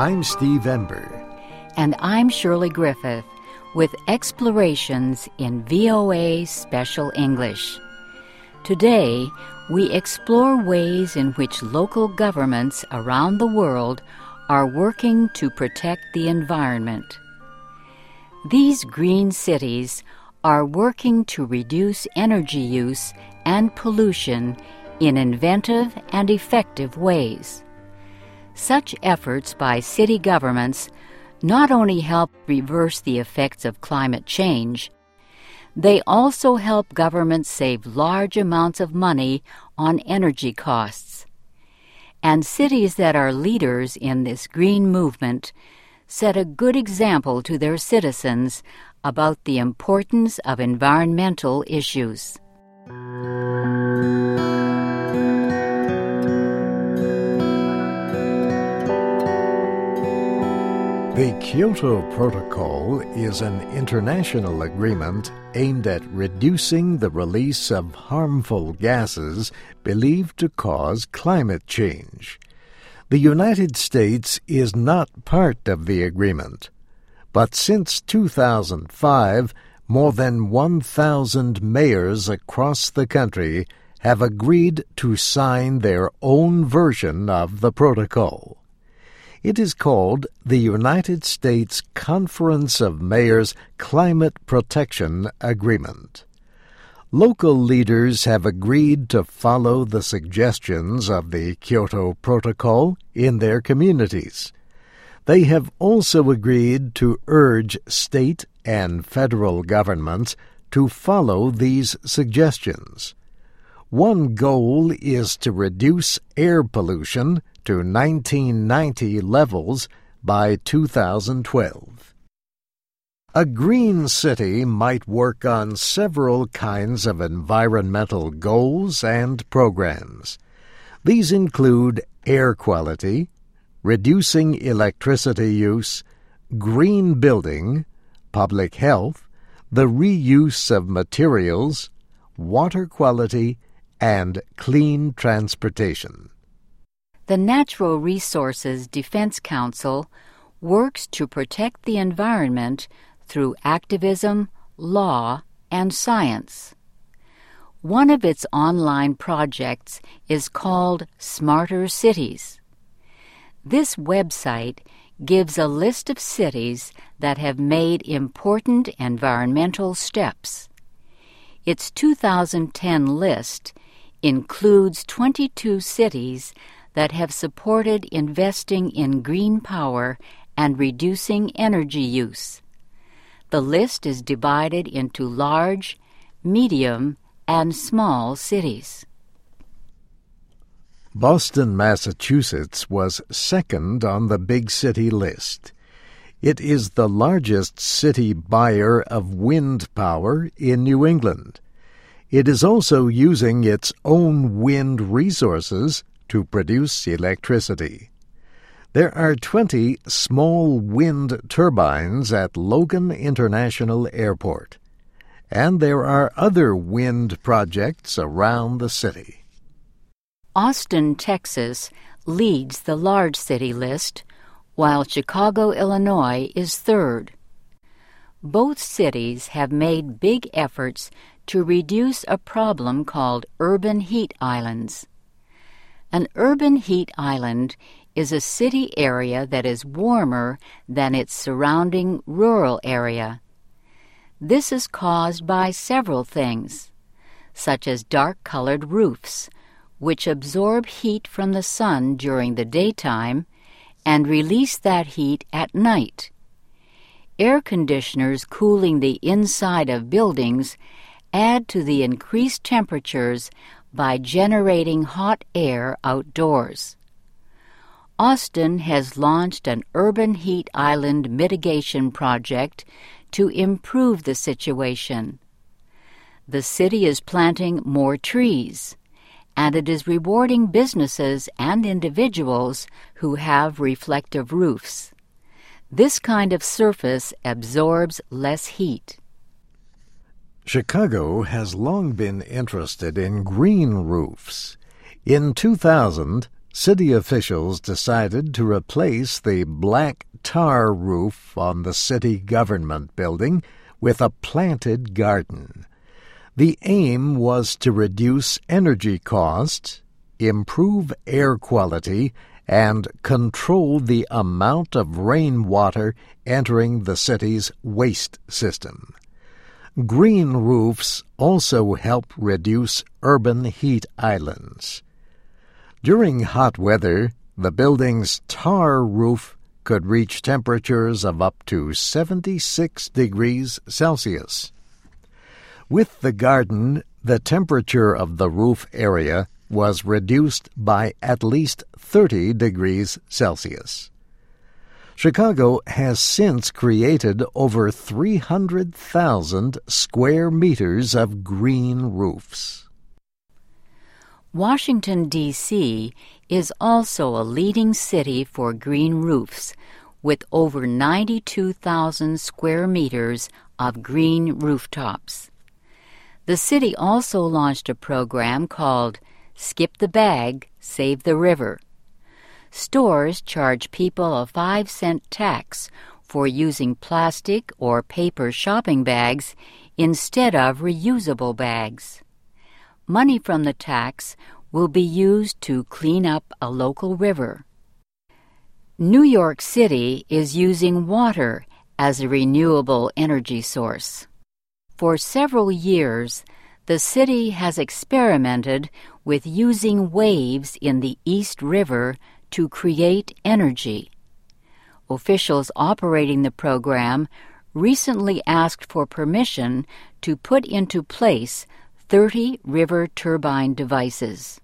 I'm Steve Ember. And I'm Shirley Griffith with Explorations in VOA Special English. Today, we explore ways in which local governments around the world are working to protect the environment. These green cities are working to reduce energy use and pollution in inventive and effective ways. Such efforts by city governments not only help reverse the effects of climate change, they also help governments save large amounts of money on energy costs. And cities that are leaders in this green movement set a good example to their citizens about the importance of environmental issues. The Kyoto Protocol is an international agreement aimed at reducing the release of harmful gases believed to cause climate change. The United States is not part of the agreement, but since 2005, more than 1,000 mayors across the country have agreed to sign their own version of the protocol. It is called the United States Conference of Mayors Climate Protection Agreement. Local leaders have agreed to follow the suggestions of the Kyoto Protocol in their communities. They have also agreed to urge state and federal governments to follow these suggestions. One goal is to reduce air pollution to 1990 levels by 2012. A green city might work on several kinds of environmental goals and programs. These include air quality, reducing electricity use, green building, public health, the reuse of materials, water quality, and clean transportation. The Natural Resources Defense Council works to protect the environment through activism, law, and science. One of its online projects is called Smarter Cities. This website gives a list of cities that have made important environmental steps. Its 2010 list includes 22 cities that have supported investing in green power and reducing energy use. The list is divided into large, medium, and small cities. Boston, Massachusetts was second on the big city list. It is the largest city buyer of wind power in New England. It is also using its own wind resources to produce electricity. There are 20 small wind turbines at Logan International Airport, and there are other wind projects around the city. Austin, Texas, leads the large city list, while Chicago, Illinois, is third. Both cities have made big efforts to reduce a problem called urban heat islands. An urban heat island is a city area that is warmer than its surrounding rural area. This is caused by several things, such as dark-colored roofs, which absorb heat from the sun during the daytime and release that heat at night. Air conditioners cooling the inside of buildings add to the increased temperatures by generating hot air outdoors. Austin has launched an urban heat island mitigation project to improve the situation. The city is planting more trees, and it is rewarding businesses and individuals who have reflective roofs. This kind of surface absorbs less heat. Chicago has long been interested in green roofs. In 2000, city officials decided to replace the black tar roof on the city government building with a planted garden. The aim was to reduce energy costs, improve air quality, and control the amount of rainwater entering the city's waste system. Green roofs also help reduce urban heat islands. During hot weather, the building's tar roof could reach temperatures of up to 76 degrees Celsius. With the garden, the temperature of the roof area was reduced by at least 30 degrees Celsius. Chicago has since created over 300,000 square meters of green roofs. Washington, D.C. is also a leading city for green roofs, with over 92,000 square meters of green rooftops. The city also launched a program called Skip the Bag, Save the River. Stores charge people a 5-cent tax for using plastic or paper shopping bags instead of reusable bags. Money from the tax will be used to clean up a local river. New York City is using water as a renewable energy source. For several years, the city has experimented with using waves in the East River to create energy. Officials operating the program recently asked for permission to put into place 30 river turbine devices.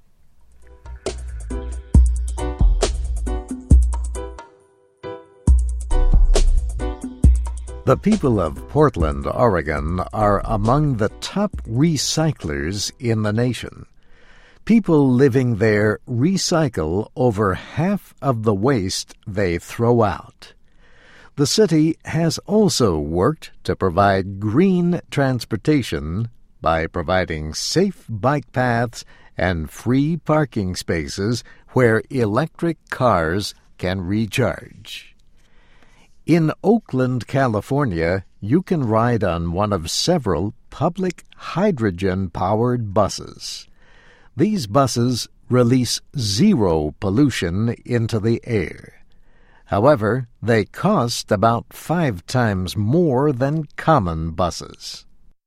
The people of Portland, Oregon, are among the top recyclers in the nation. People living there recycle over half of the waste they throw out. The city has also worked to provide green transportation by providing safe bike paths and free parking spaces where electric cars can recharge. In Oakland, California, you can ride on one of several public hydrogen-powered buses. These buses release zero pollution into the air. However, they cost about 5 times more than common buses.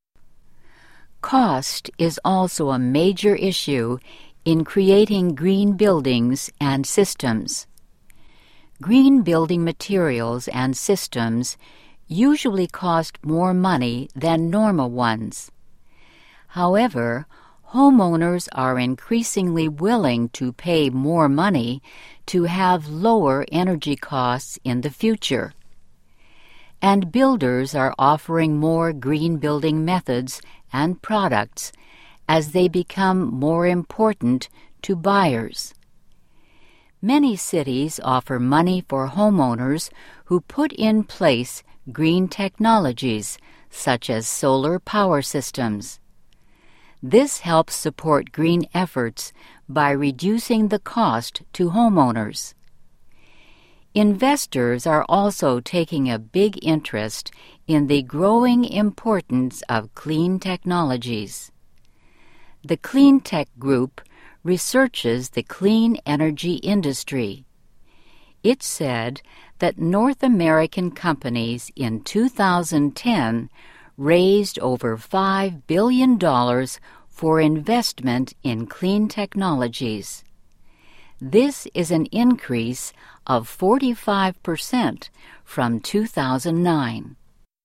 Cost is also a major issue in creating green buildings and systems. Green building materials and systems usually cost more money than normal ones. However, homeowners are increasingly willing to pay more money to have lower energy costs in the future. And builders are offering more green building methods and products as they become more important to buyers. Many cities offer money for homeowners who put in place green technologies, such as solar power systems. This helps support green efforts by reducing the cost to homeowners. Investors are also taking a big interest in the growing importance of clean technologies. The Cleantech Group researches the clean energy industry. It said that North American companies in 2010 raised over $5 billion for investment in clean technologies. This is an increase of 45% from 2009.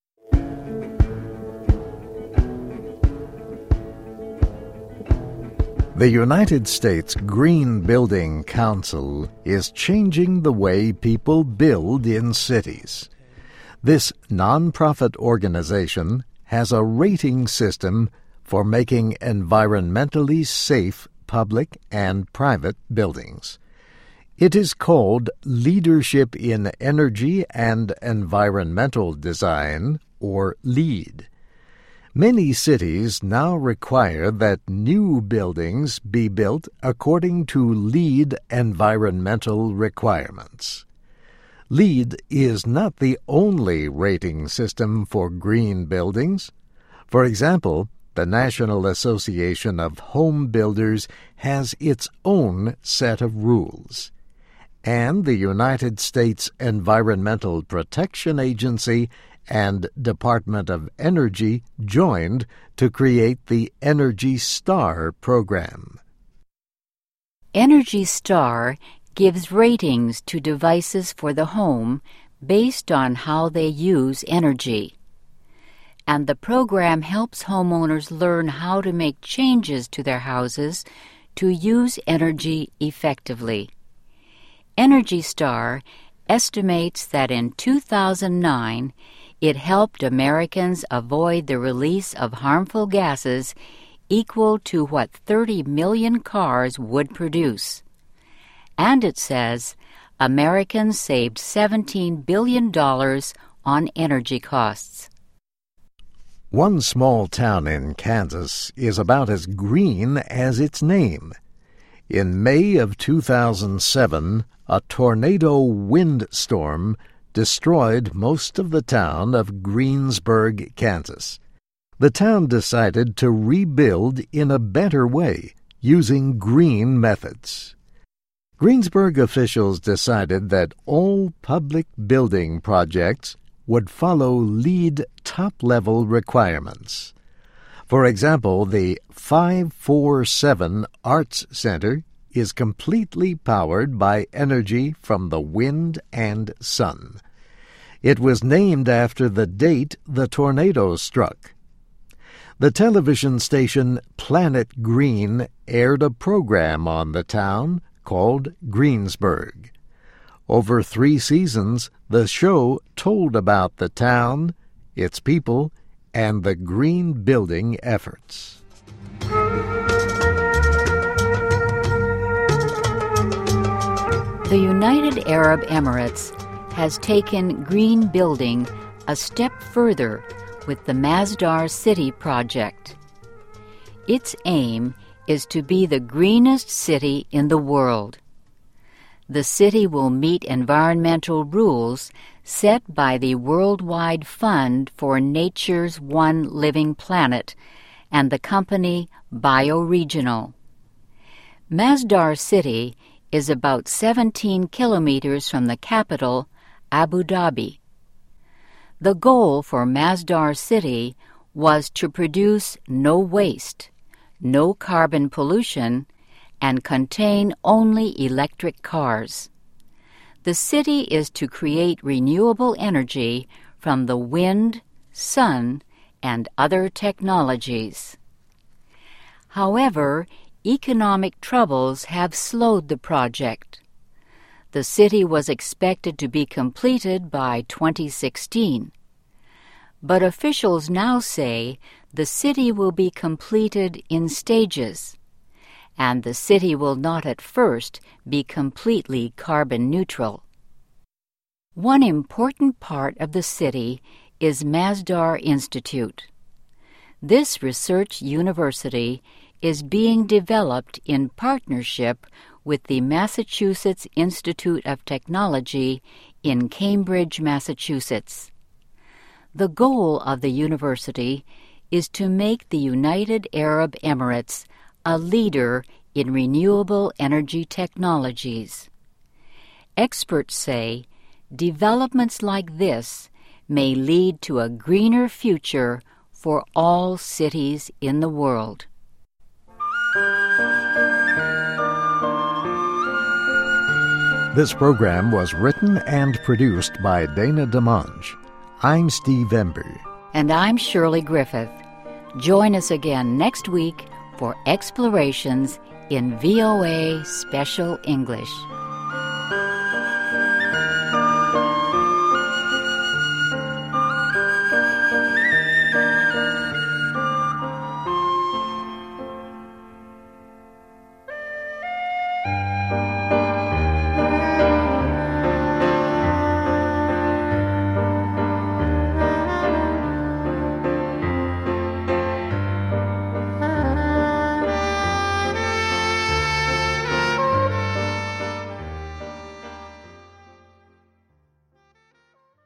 The United States Green Building Council is changing the way people build in cities. This nonprofit organization has a rating system for making environmentally safe public and private buildings. It is called Leadership in Energy and Environmental Design, or LEED. Many cities now require that new buildings be built according to LEED environmental requirements. LEED is not the only rating system for green buildings. For example, the National Association of Home Builders has its own set of rules. And the United States Environmental Protection Agency and Department of Energy joined to create the Energy Star program. Energy Star gives ratings to devices for the home based on how they use energy. And the program helps homeowners learn how to make changes to their houses to use energy effectively. Energy Star estimates that in 2009, it helped Americans avoid the release of harmful gases equal to what 30 million cars would produce. And it says Americans saved $17 billion on energy costs. One small town in Kansas is about as green as its name. In May of 2007, a tornado windstorm destroyed most of the town of Greensburg, Kansas. The town decided to rebuild in a better way, using green methods. Greensburg officials decided that all public building projects would follow LEED top-level requirements. For example, the 547 Arts Center is completely powered by energy from the wind and sun. It was named after the date the tornado struck. The television station Planet Green aired a program on the town called Greensburg. Over 3 seasons, the show told about the town, its people, and the green building efforts. The United Arab Emirates has taken green building a step further with the Masdar City project. Its aim is to be the greenest city in the world. The city will meet environmental rules set by the Worldwide Fund for Nature's One Living Planet and the company Bioregional. Masdar City is about 17 kilometers from the capital, Abu Dhabi. The goal for Masdar City was to produce no waste, no carbon pollution, and contain only electric cars. The city is to create renewable energy from the wind, sun, and other technologies. However, economic troubles have slowed the project. The city was expected to be completed by 2016. But officials now say the city will be completed in stages, and the city will not at first be completely carbon neutral. One important part of the city is Masdar Institute. This research university is being developed in partnership with the Massachusetts Institute of Technology in Cambridge, Massachusetts. The goal of the university is to make the United Arab Emirates a leader in renewable energy technologies. Experts say developments like this may lead to a greener future for all cities in the world. This program was written and produced by Dana DeMonge. I'm Steve Ember. And I'm Shirley Griffith. Join us again next week for Explorations in VOA Special English.